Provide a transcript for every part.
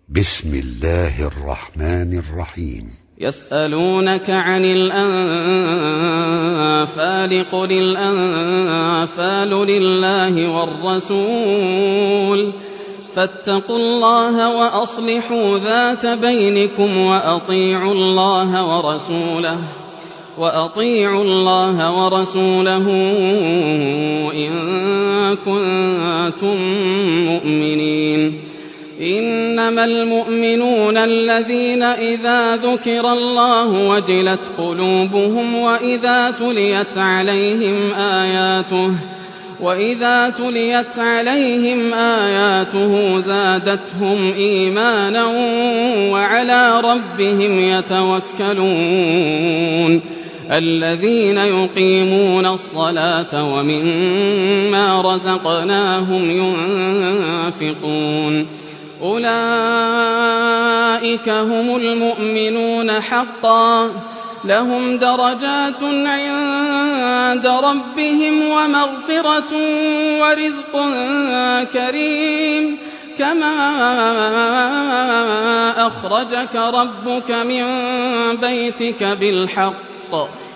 بسم الله الرحمن الرحيم. يسألونك عن الأنفال قل الأنفال لله والرسول فاتقوا الله وأصلحوا ذات بينكم وأطيعوا الله ورسوله إن كنتم مؤمنين. إنما المؤمنون الذين إذا ذكر الله وجلت قلوبهم وإذا تليت عليهم آياته زادتهم إيمانا وعلى ربهم يتوكلون. الذين يقيمون الصلاة ومما رزقناهم ينفقون أولئك هم المؤمنون حقا لهم درجات عند ربهم ومغفرة ورزق كريم. كما أخرجك ربك من بيتك بالحق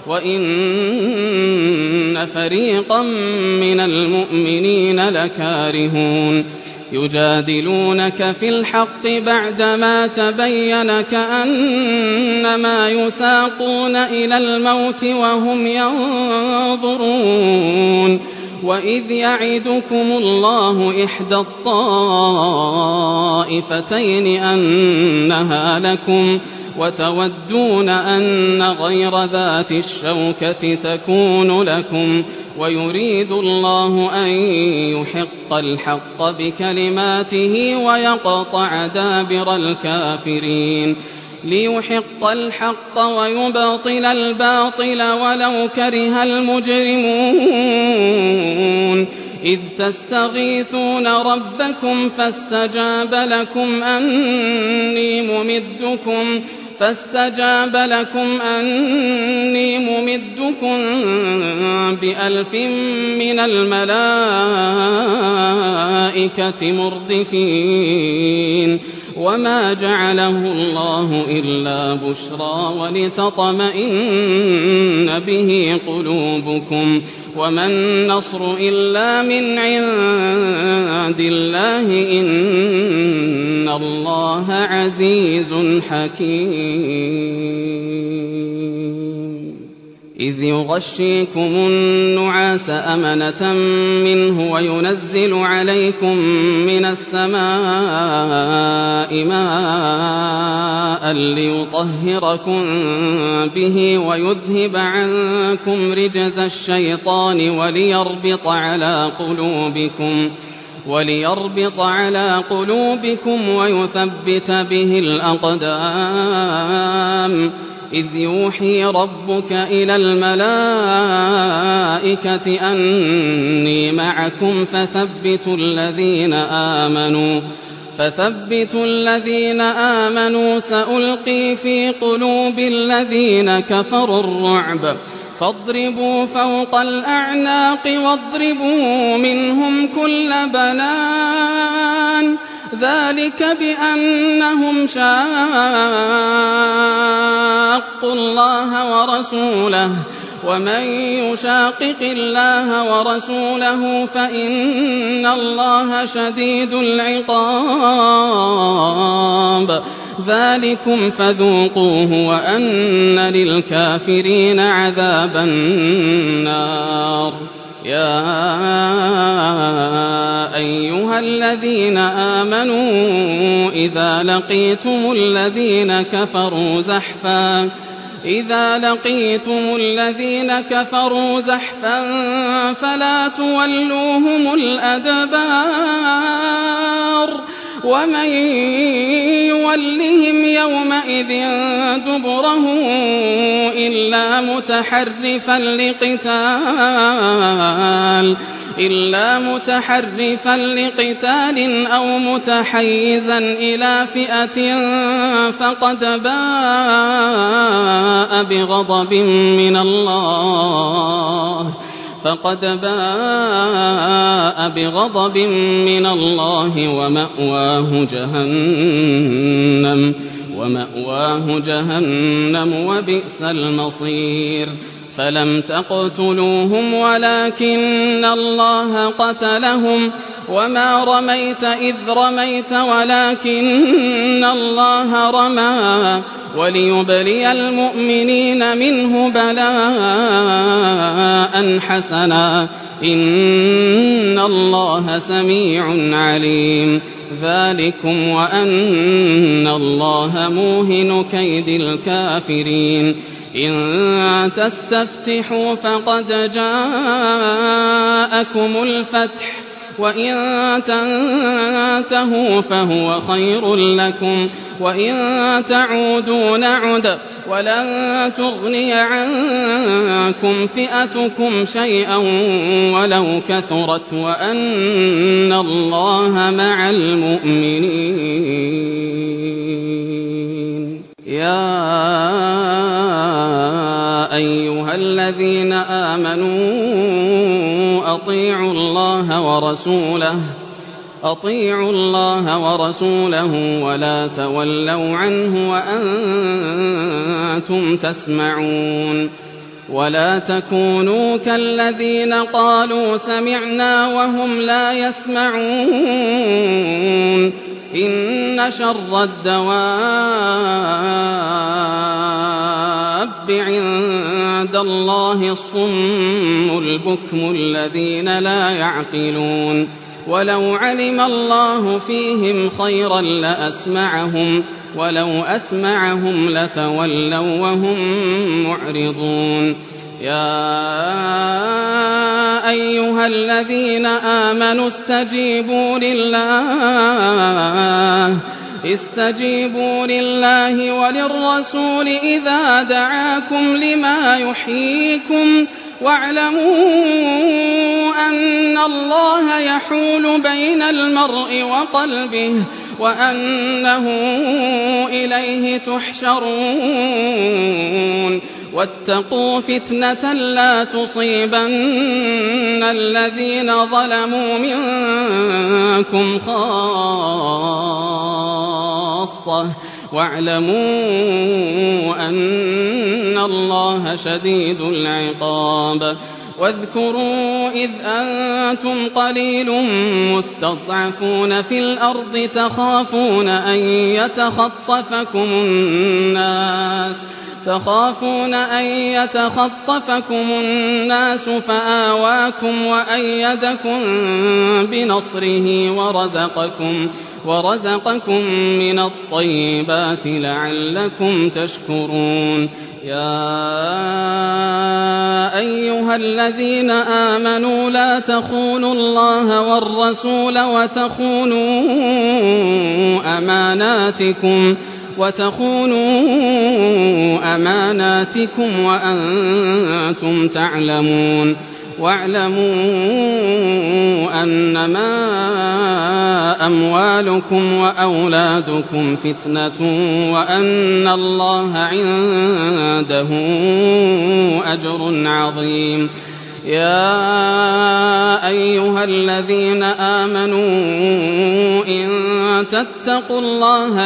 وإن فريقا من المؤمنين لكارهون. يجادلونك في الحق بعدما تبين كأنما يساقون إلى الموت وهم ينظرون. وإذ يعدكم الله إحدى الطائفتين أنها لكم وتودون أن غير ذات الشوكة تكون لكم ويريد الله أن يحق الحق بكلماته ويقطع دابر الكافرين. ليحق الحق ويبطل الباطل ولو كره المجرمون. إذ تستغيثون ربكم فاستجاب لكم أني ممدكم ب1000 من الملائكة مردفين. وما جعله الله إلا بشرى ولتطمئن به قلوبكم وما النصر إلا من عند الله إن الله عزيز حكيم. إذ يغشيكم النعاس أمنة منه وينزل عليكم من السماء ماء ليطهركم به ويذهب عنكم رجز الشيطان وليربط على قلوبكم ويثبت به الأقدام. إذ يوحي ربك إلى الملائكة أني معكم فثبتوا الذين آمنوا سألقي في قلوب الذين كفروا الرعب فاضربوا فوق الأعناق واضربوا منهم كل بنان. ذلك بأنهم شاقوا الله ورسوله ومن يشاقق الله ورسوله فإن الله شديد العقاب. ذلكم فذوقوه وأن للكافرين عذاب النار. يا أيها الذين آمنوا إذا لقيتم الذين كفروا زحفا فلا تولوهم الأدبار. ومن يولهم يومئذ دبره إلا متحرفا لقتال أو متحيزا إلى فئة فقد باء بغضب من الله فقد باء بغضب من الله ومأواه جهنم وبئس المصير. فلم تقتلوهم ولكن الله قتلهم وما رميت إذ رميت ولكن الله رمى وليبلي المؤمنين منه بلاء حسنا إن الله سميع عليم. ذلكم وأن الله موهن كيد الكافرين. إن تستفتحوا فقد جاءكم الفتح وإن تنتهوا فهو خير لكم وإن تعودوا نعد ولن تغني عنكم فئتكم شيئا ولو كثرت وأن الله مع المؤمنين. يا أيها الذين آمنوا أطيعوا الله ورسوله ولا تولوا عنه وأنتم تسمعون. ولا تكونوا كالذين قالوا سمعنا وهم لا يسمعون. إن شر الدواب عند الله الصم البكم الذين لا يعقلون. ولو علم الله فيهم خيرا لأسمعهم ولو أسمعهم لتولوا وهم معرضون. يا أيها الذين آمنوا استجيبوا لله وللرسول إذا دعاكم لما يحييكم واعلموا أن الله يحول بين المرء وقلبه وأنه إليه تحشرون. واتقوا فتنة لا تصيبن الذين ظلموا منكم خاصة واعلموا أن الله شديد العقاب. واذكروا إذ أنتم قليل مستضعفون في الأرض تخافون أن يتخطفكم الناس فآواكم وأيدكم بنصره ورزقكم من الطيبات لعلكم تشكرون. يا أيها الذين آمنوا لا تخونوا الله والرسول وتخونوا أماناتكم وأنتم تعلمون. واعلموا أنما أموالكم وأولادكم فتنة وأن الله عنده أجر عظيم. يا أيها الذين آمنوا إن تتقوا الله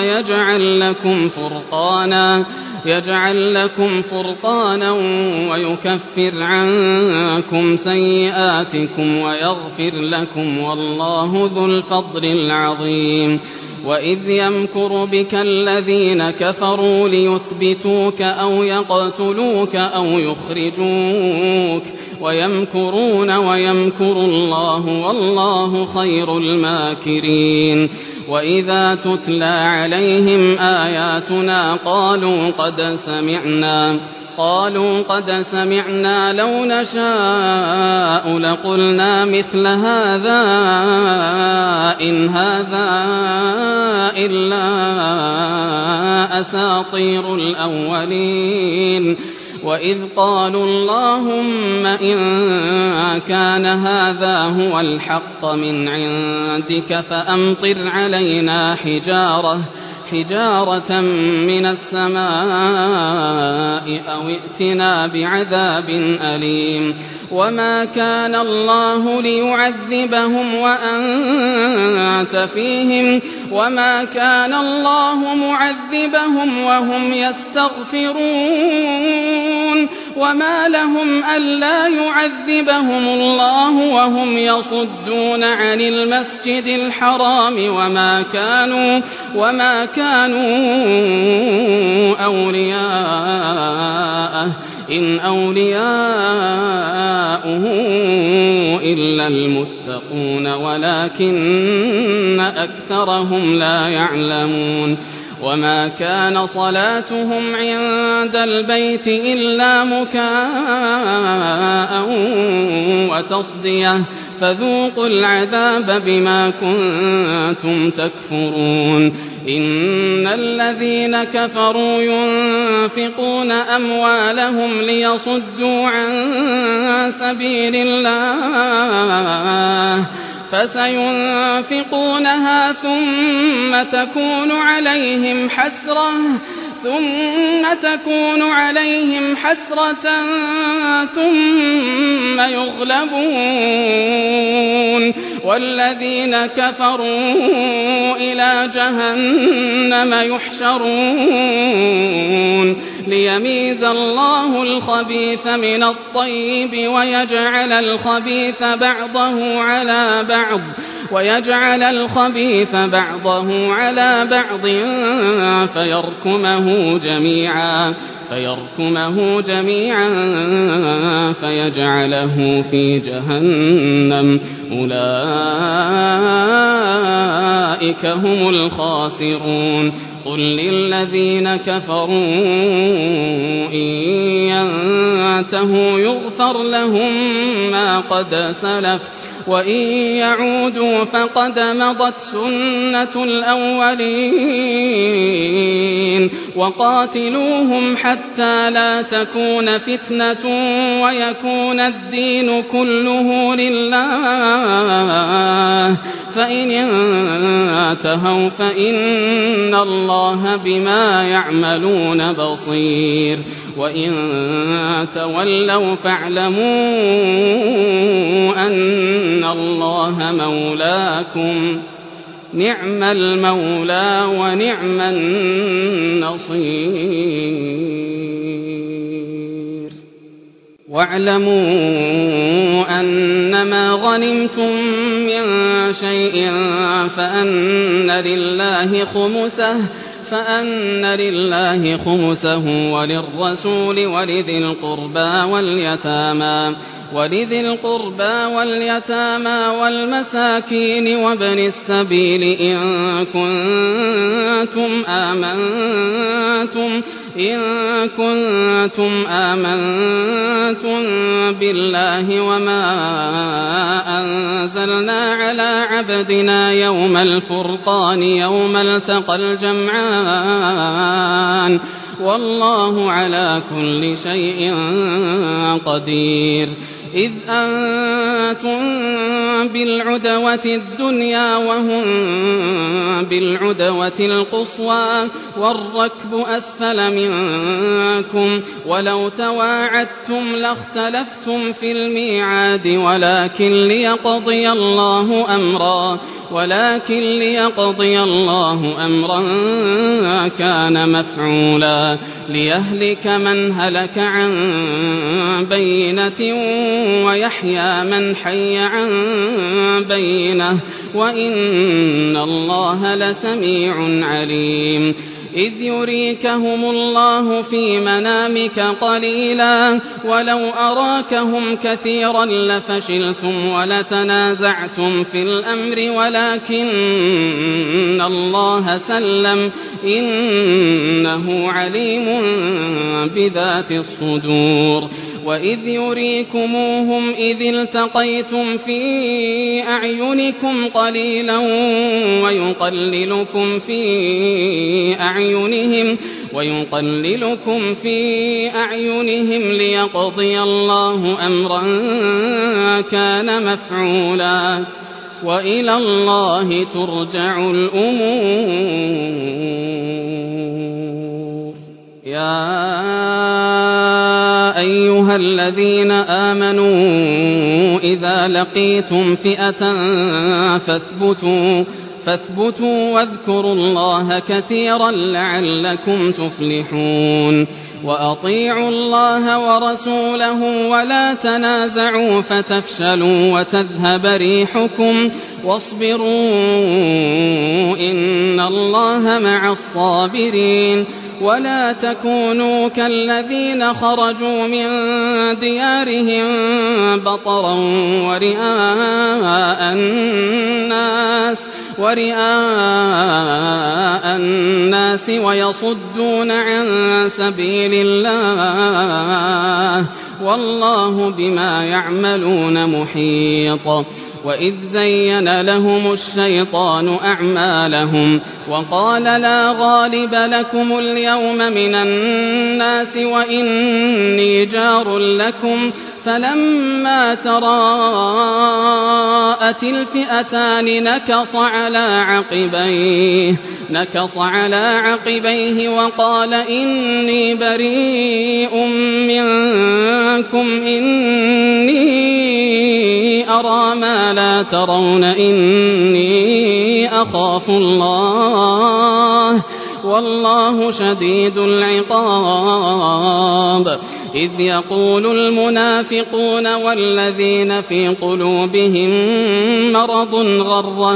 يجعل لكم فرقانا ويكفر عنكم سيئاتكم ويغفر لكم والله ذو الفضل العظيم. وإذ يمكر بك الذين كفروا ليثبتوك أو يقتلوك أو يخرجوك ويمكرون ويمكر الله والله خير الماكرين. وإذا تتلى عليهم آياتنا قالوا قد سمعنا لو نشاء لقلنا مثل هذا إن هذا إلا أساطير الأولين. وإذ قالوا اللهم إن كان هذا هو الحق من عندك حجارة من السماء أو ائتنا بعذاب أليم وما كان الله ليعذبهم وأنت فيهم وما كان الله معذبهم وهم يستغفرون وما لهم ألا يعذبهم الله وهم يصدون عن المسجد الحرام وما كانوا أولياءه إن أولياؤه إلا المتقون ولكن أكثرهم لا يعلمون وما كان صلاتهم عند البيت إلا مكاء وتصدية فذوقوا العذاب بما كنتم تكفرون إن الذين كفروا ينفقون أموالهم ليصدوا عن سبيل الله فسينفقونها ثم تكون عليهم حسرة ثم يغلبون والذين كفروا إلى جهنم يحشرون ليميز الله الخبيث من الطيب ويجعل الخبيث بعضه على بعض فيركمه جميعا فيجعله في جهنم أولئك هم الخاسرون قل للذين كفروا إن ينتهوا يغفر لهم ما قد سلف وإن يعودوا فقد مضت سنة الأولين وقاتلوهم حتى لا تكون فتنة ويكون الدين كله لله فإن انتهوا فإن الله بما يعملون بصير وإن تولوا فاعلموا أن الله مولاكم نعم المولى ونعم النصير واعلموا أنما غنمتم من شيء فأن لله خمسه وللرسول ولذي القربى واليتامى والمساكين وابن السبيل إن كنتم آمنتم بالله وما أنزلنا على عبدنا يوم الفرقان يوم التقى الجمعان والله على كل شيء قدير إذ أنتم بالعدوة الدنيا وهم بالعدوة القصوى والركب أسفل منكم ولو تواعدتم لاختلفتم في الميعاد ولكن ليقضي الله أمرا كان مفعولا ليهلك من هلك عن بينة ويحيى من حي عن بينة وإن الله لسميع عليم إذ يريكهم الله في منامك قليلا ولو أراكهم كثيرا لفشلتم ولتنازعتم في الأمر ولكن الله سلم إنه عليم بذات الصدور وإذ يريكموهم إذ التقيتم في أعينكم قليلا ويقللكم في أعينهم ليقضي الله أمرا كان مفعولا وإلى الله ترجع الأمور أيها الذين آمنوا إذا لقيتم فئة فاثبتوا واذكروا الله كثيرا لعلكم تفلحون وأطيعوا الله ورسوله ولا تنازعوا فتفشلوا وتذهب ريحكم واصبروا إن الله مع الصابرين ولا تكونوا كالذين خرجوا من ديارهم بطرا ورئاء الناس ويصدون عن سبيل الله والله بما يعملون محيط وإذ زين لهم الشيطان أعمالهم وقال لا غالب لكم اليوم من الناس وإني جار لكم فلما تراءت الفئتان نكص على عقبيه وقال إني بريء منكم إني أرى ما لا ترون إني أخاف الله والله شديد العقاب إذ يقول المنافقون والذين في قلوبهم مرض غر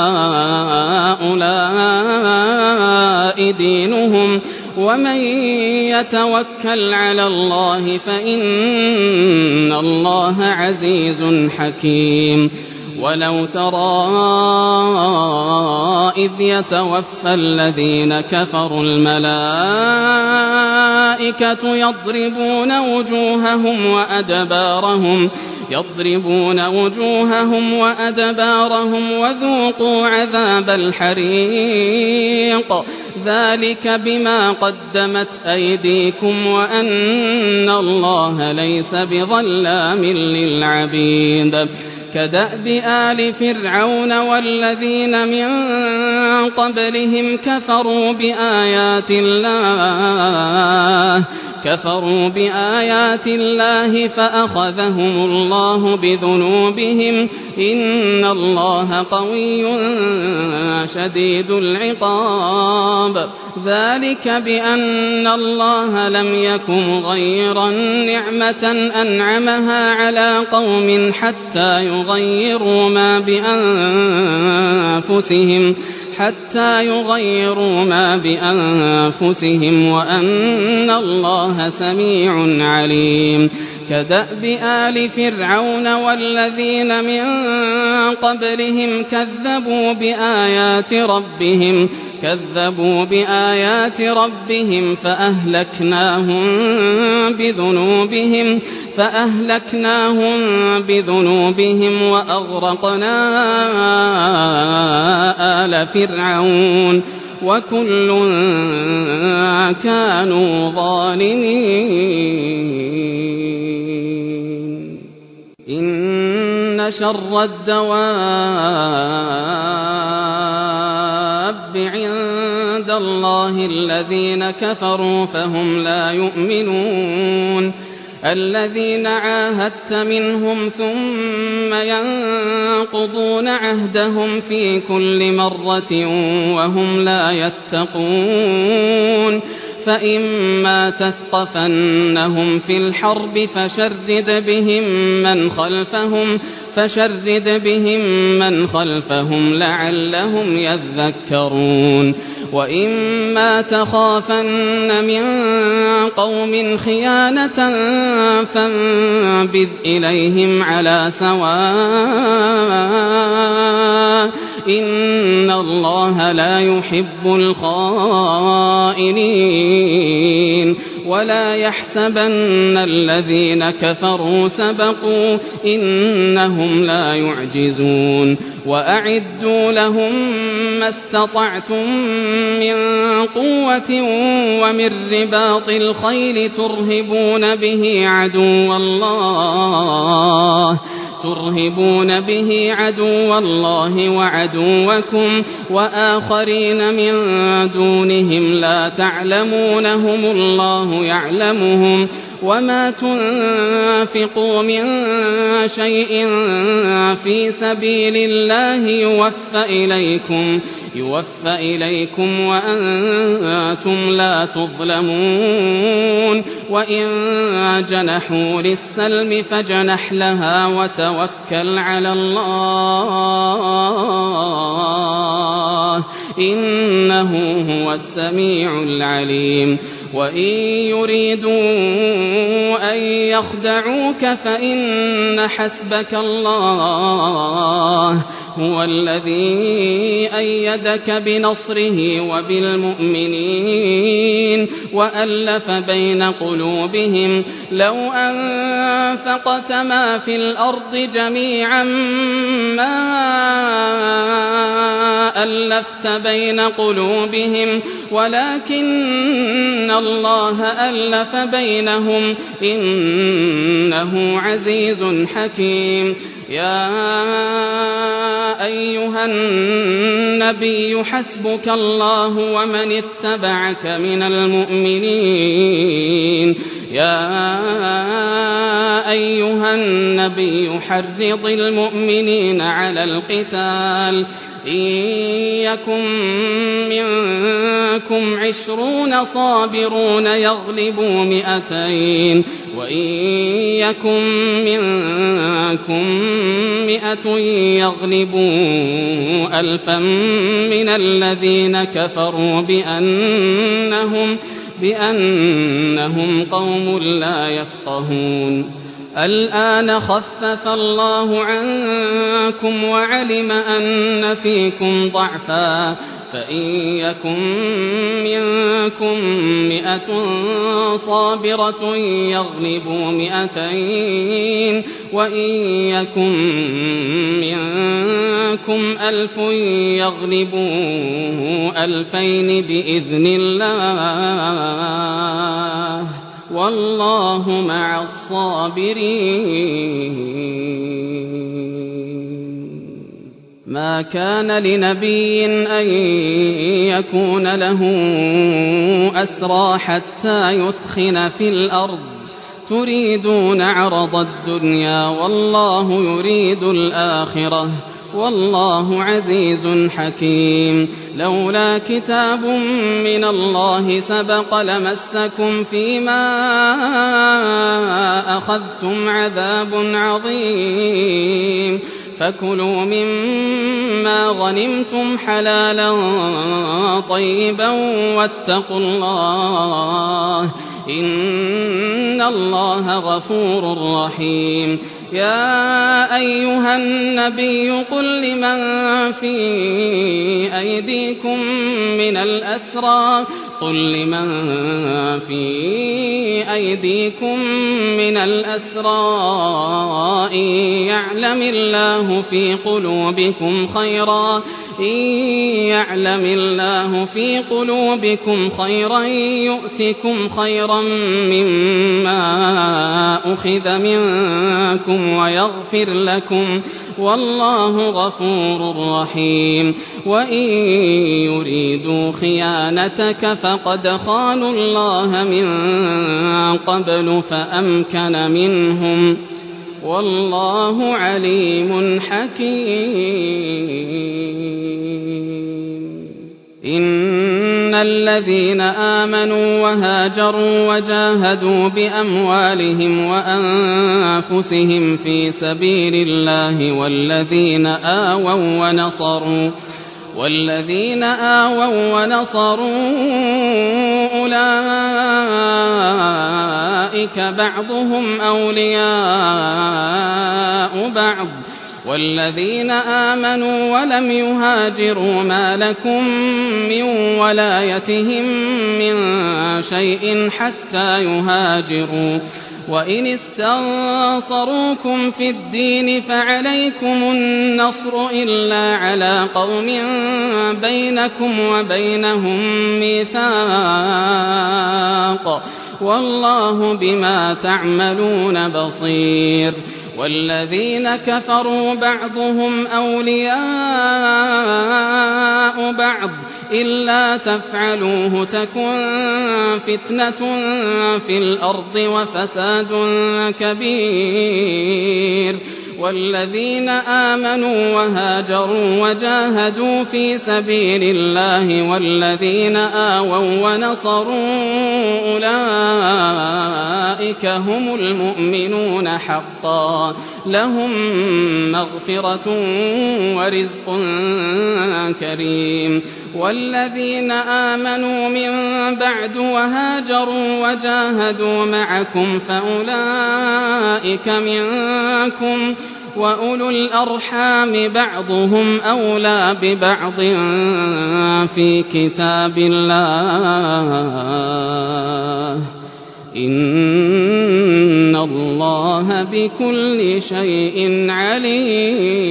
هؤلاء دينهم ومن يتوكل على الله فإن الله عزيز حكيم ولو ترى إذ يتوفى الذين كفروا الملائكة يضربون وجوههم وأدبارهم وذوقوا عذاب الحريق ذلك بما قدمت أيديكم وأن الله ليس بظلام للعبيد كدأب آل فرعون والذين من قبلهم كفروا بآيات الله فأخذهم الله بذنوبهم إن الله قوي شديد العقاب ذلك بأن الله لم يكن غير نعمة أنعمها على قوم حتى يغيروا ما بأنفسهم وأن الله سميع عليم كدأب آل فرعون والذين من قبلهم كذبوا بآيات ربهم فأهلكناهم بذنوبهم وأغرقنا آل فرعون وكل كانوا ظالمين إن شر الدواب عند الله الذين كفروا فهم لا يؤمنون الذين عاهدت منهم ثم ينقضون عهدهم في كل مرة وهم لا يتقون فإما تثقفنهم في الحرب فشرد بهم من خلفهم لعلهم يذكرون وإما تخافن من قوم خيانة فانبذ إليهم على سواء إن الله لا يحب الخائنين ولا يحسبن الذين كفروا سبقوا إنهم لا يعجزون وأعدوا لهم ما استطعتم من قوة ومن رباط الخيل ترهبون به عدو الله وعدوكم وآخرين من دونهم لا تعلمونهم الله يعلمهم وما تنفقوا من شيء في سبيل الله يوفى إليكم وأنتم لا تظلمون وإن جنحوا للسلم فاجنح لها وتوكل على الله إنه هو السميع العليم وإن يريدوا أن يخدعوك فإن حسبك الله هو الذي أيدك بنصره وبالمؤمنين وألف بين قلوبهم لو أنفقت ما في الأرض جميعا ما ألفت بين قلوبهم ولكن الله ألف بينهم إنه عزيز حكيم يا أيها النبي حسبك الله ومن اتبعك من المؤمنين يا أيها النبي حرض المؤمنين على القتال إن يكن منكم 20 صابرون يغلبوا 200 وإن يكن منكم 100 يغلبوا 1000 من الذين كفروا بأنهم قوم لا يفقهون الآن خفف الله عنكم وعلم أن فيكم ضعفا فإن يكن منكم 100 صابرة يغلبوا 200 وإن يكن منكم 1000 يغلبوا 2000 بإذن الله والله مع الصابرين ما كان لنبي أن يكون له أسرى حتى يثخن في الأرض تريدون عرض الدنيا والله يريد الآخرة والله عزيز حكيم لولا كتاب من الله سبق لمسكم فيما أخذتم عذاب عظيم فكلوا مما غنمتم حلالا طيبا واتقوا الله إن الله غفور رحيم يا أيها النبي قل لمن في أيديكم من الأسرى إن يعلم الله في قلوبكم خيرا يؤتكم خيرا مما أخذ منكم ويغفر لكم والله غفور رحيم وإن يريدوا خيانتك فقد خانوا الله من قبل فأمكن منهم والله عليم حكيم إن الذين آمنوا وهاجروا وجاهدوا بأموالهم وأنفسهم في سبيل الله والذين آووا ونصروا أولئك بعضهم أولياء بعض والذين آمنوا ولم يهاجروا ما لكم من ولايتهم من شيء حتى يهاجروا وإن استنصروكم في الدين فعليكم النصر إلا على قوم بينكم وبينهم ميثاق والله بما تعملون بصير والذين كفروا بعضهم أولياء بعض إلا تفعلوه تكن فتنة في الأرض وفساد كبير والذين آمنوا وهاجروا وجاهدوا في سبيل الله والذين آووا ونصروا أولئك هم المؤمنون حقا لهم مغفرة ورزق كريم والذين آمنوا من بعد وهاجروا وجاهدوا معكم فأولئك منكم وأولو الأرحام بعضهم أولى ببعض في كتاب الله إن الله بكل شيء عليم.